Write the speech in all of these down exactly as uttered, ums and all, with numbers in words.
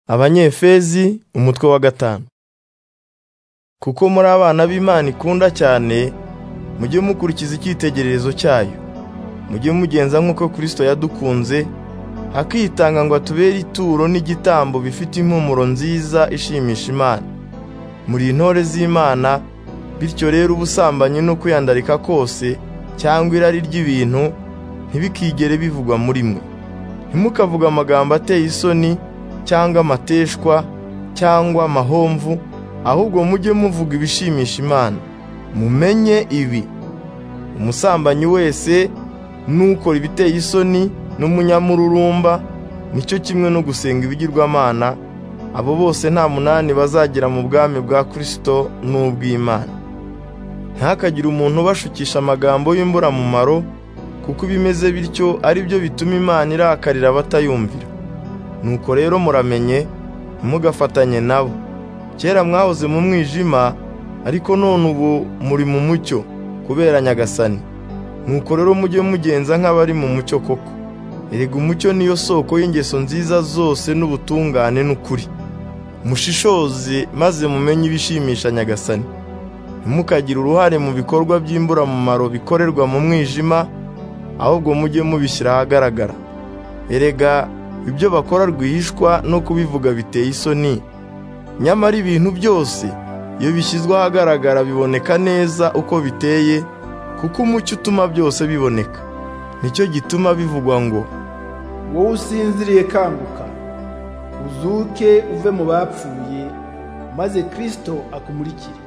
Abanyefezi umutwe wa gatanu. Kuko muri abana b'Imana ikunda cyane, mujye mukurikiza icyitegererezo cyayo. Mujye mugenza nk'uko Kristo yadukunze, akitanga ngo atubere ituro n'igitambo bifite impumuro nziza ishimisha Imana. Muri intore z'Imana, bityo rero ubusambanyi no kwiyandarika kose cyangwa irari ry'ibintu ntibikigere bivugwa muri mwe. Ntimukavuga amagambo ateye isoni cyangwa amateshwa cyangwa amahomvu, ahubwo mujye muvuga ibishimisha Imana. Mumenye ibi: umusambanyi wese n'ukora ibiteye isoni n'umunyamururumba nicyo kimwe no gusenga ibigirwamana, abo bose nta munani bazagira mu bwami bwa Kristo n'ubw'Imana. Ntihakagire umuntu ubashukisha amagambo y'imburamumaro, kuko ibimeze bityo ari byo bituma Imana irakarira abatayumvira. Nuko rero muramenye, ntimugafatanye nabo. Kera mwahoze mu mwijima, ariko none ubu muri mu mucyo kubera Nyagasani. Nuko rero mujye mugenza nk'abari mu mucyo koko. Erega umucyo niyo soko y'ingeso nziza zose n'ubutungane n'ukuri. Mushishoze maze mumenye ibishimisha Nyagasani. Ntimukagire uruhare mu bikorwa by'imburamumaro bikorerwa mu mwijima, ahubwo mujye mubishyira ahagaragara. Erega ibyo bakora rwihishwa no kubivuga biteye isoni. Nyamara ibintu byose iyo bishyizwe ahagaragara biboneka neza uko biteye, kuko umucyo utuma byose biboneka. Nicyo gituma bivugwa ngo, wowe usinziriye kanguka, uzuke uve mu bapfuye, maze Kristo akumurikire.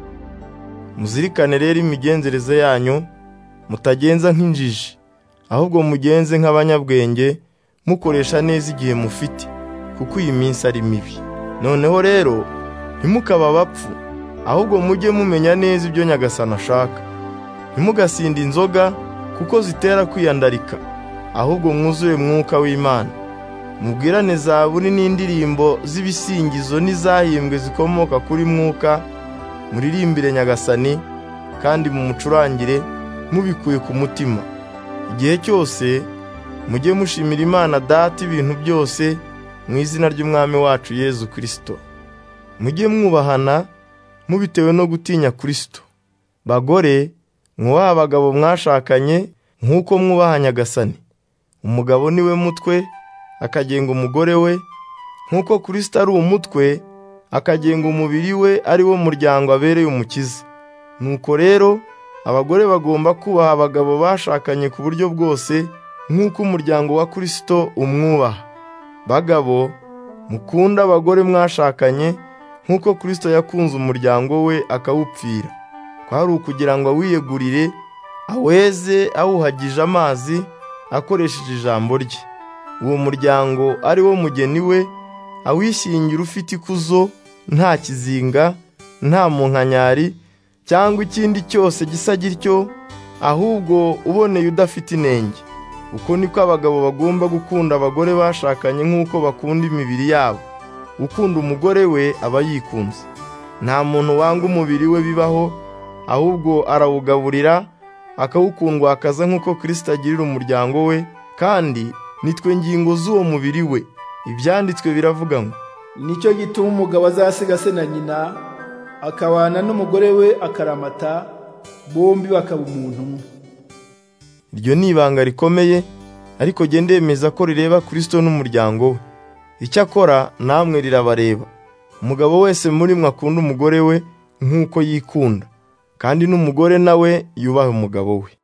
Muzirikane rero imigenzereze yanyu, mutagenza nk'injiji, ahubwo mugenze nk'abanyabwenge, mukoresha neza igihe mufite, kuko iyi minsi ari mibi. Noneho rero ntimukaba abapfu, ahubwo mujye mumenya neza ibyo Nyagasani ashaka. Ntimugasinde inzoga, kuko zitera kwiyandarika, ahubwo mwuzure Mwuka w'Imana. Mubwirane zaburi n'indirimbo z'ibisingizo n'izahimbwe zikomoka kuri Mwuka, muririmbire Nyagasani, kandi mumucurangire mubikuye ku mutima. Igihe cyose mujye mushimira Imana Data ibintu byose mu izina ry'Umwami wacu Yezu Kristo. Mujye mwubahana mubitewe no gutinya Kristo. Bagore, mwubahe abagabo mwashakanye nk'uko mwubaha Nyagasani. Umugabo niwe mutwe, akagenga umugore we, nk'uko Kristo ari umutwe, akagenga umubiri we, ari wo muryango abereye umukiza. Nuko rero abagore bagomba kubaha abagabo bashakanye ku buryo bwose, nk'uko umuryango wa Kristo umwubaha. Bagabo, mukunda abagore mwashakanye nk'uko Kristo yakunze umuryango we akawupfira. Kwari ukugira ngo awiyegurire, aweze awuhagije amazi akoresheje ijambo rye. Uwo muryango ari wo mugeni we, awishyingira ufite ikuzo, nta kizinga, nta munkanyari cyangwa ikindi cyose gisa gityo, ahubwo uboneye udafite inenge. Uko niko abagabo bagomba gukunda abagore bashakanye nk'uko bakunda imibiri yabo. Ukunda umugore we aba yikunze. Nta muntu wanga umubiri we bibaho, ahubwo arawugaburira, akawukundwakaza nk'uko Kristo agirira umuryango we, kandi nitwe ngingo z'uwo mubiri we. Ibyanditswe biravuga ngo, nicyo gituma umugabo azasiga se na nyina, akabana n'umugore we akaramata, bombi bakaba umuntu umwe. Iryo ni ibanga rikomeye, ariko jye ndemeza ko rireba Kristo n'umuryango we. Icyakora namwe rirabareba. Umugabo wese muri mwe akunda umugore we nk'uko yikunda, kandi n'umugore nawe yubahe umugabo we.